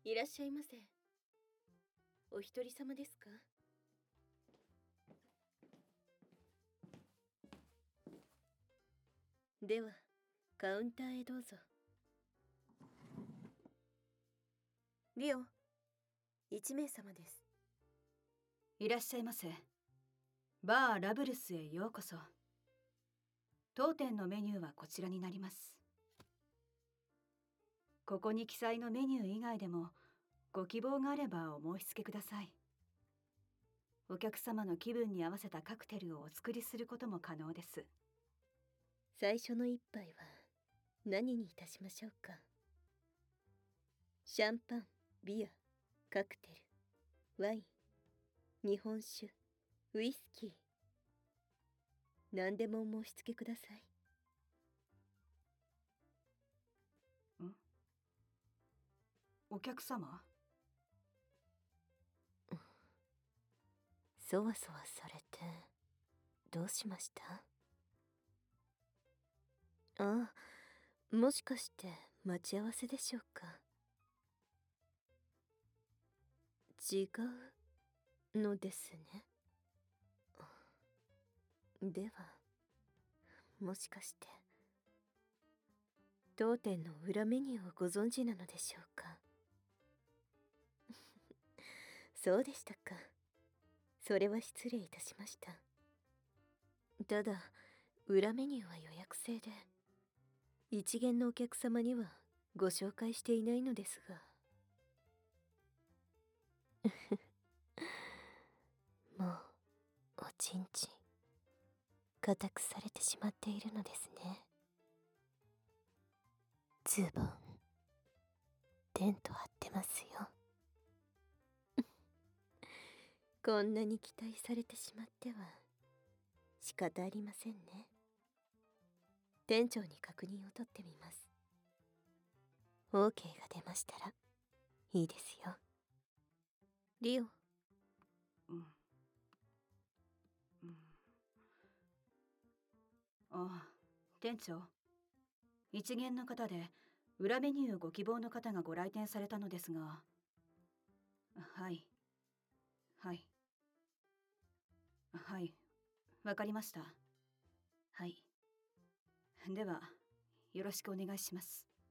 いらっしゃいませ。お一人様ですか？ではカウンターへどうぞ。リオ、1名様です。 いらっしゃいませ。バーラブルスへようこそ。当店のメニューはこちらになります。ここに記載のメニュー以外でもご希望があればお申し付けください。お客様の気分に合わせたカクテルをお作りすることも可能です。 最初の一杯は何にいたしましょうか？シャンパン、ビア、カクテル、ワイン、日本酒、ウイスキー、何でもお申し付けください。 お客様？ そわそわされてどうしました？ああ、もしかして待ち合わせでしょうか？違うのですね。ではもしかして当店の裏メニューをご存知なのでしょうか？そうでしたか。それは失礼いたしました。ただ裏メニューは予約制で一見のお客様にはご紹介していないのですが。もうおちんちん固くされてしまっているのですね。ズボンテント張ってますよ。こんなに期待されてしまっては仕方ありませんね。店長に確認を取ってみます。 OK が出ましたらいいですよ。リオ。 ああ、店長。一見の方で裏メニューご希望の方がご来店されたのですが。はいはい、わかりました。はい、ではよろしくお願いします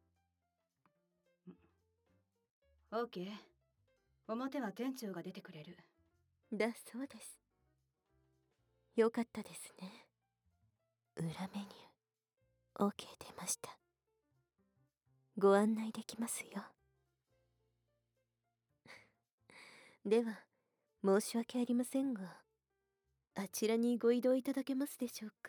。OK。 表は店長が出てくれる。 だそうです。よかったですね。裏メニュー OK 出ました。ご案内できますよ。では申し訳ありませんがあちらにご移動いただけますでしょうか？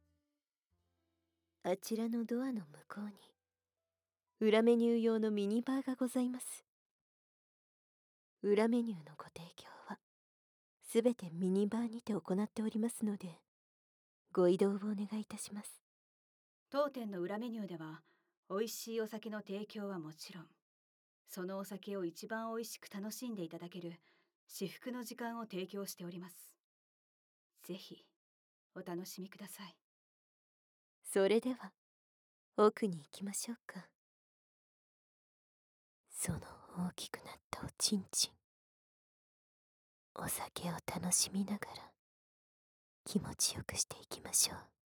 あちらのドアの向こうに裏メニュー用のミニバーがございます。裏メニューのご提供はすべてミニバーにて行っておりますのでご移動をお願いいたします。 当店の裏メニューでは美味しいお酒の提供はもちろん、そのお酒を一番美味しく楽しんでいただける至福の時間を提供しております。ぜひお楽しみください。 それでは奥に行きましょうか。その大きくなったおちんちん、お酒を楽しみながら気持ちよくしていきましょう。